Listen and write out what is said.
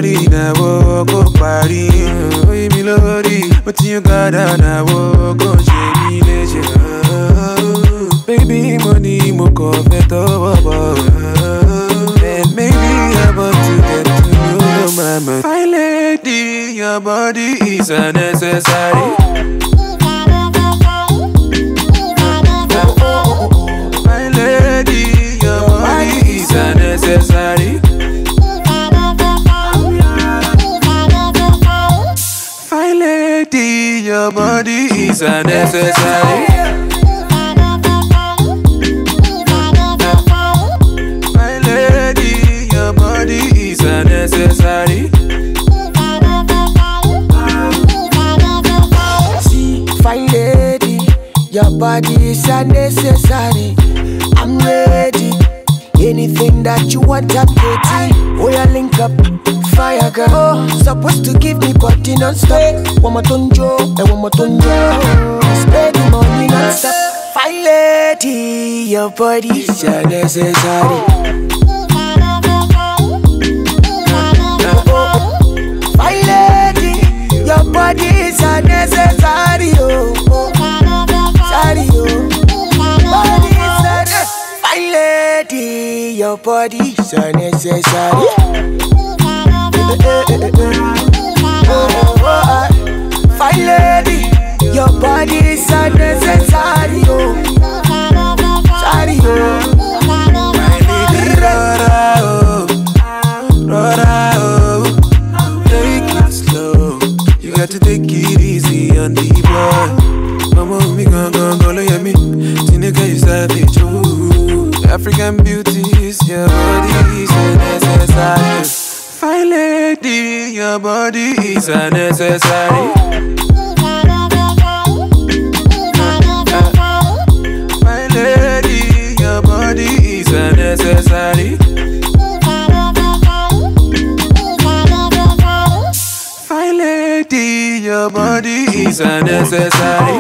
lori na wo go party. Oye mi lori, but you got na wo go shemi leje. Baby money mo ko feto baba. And maybe about to get to know mama. My lady, your body is unnecessary. My lady, your body is unnecessary. My lady, your body is unnecessary. My lady, your body is unnecessary. See, fine lady, your body is unnecessary. I'm ready. Anything that you want, I'm ready. Oh, yeah, link up, fire girl. Oh, supposed to give me body non-stop. One more tonjo, and one more tonjo. Spend the money non-stop. Fine lady, your body is unnecessary. Fine lady, your body is unnecessary. Oh, sorry, oh. Body is unnecessary. Fine lady, your body is unnecessary. Fine lady, your body is unnecessary. Oh, sorry, oh. My lady, rora, oh. Take it slow. You got to take it easy on the boy. Mama, me go look at me. Tineka, you savage, oh. African beauties, your body is unnecessary. Fine lady, your body is unnecessary. My lady, your body is unnecessary. My lady, your body is unnecessary.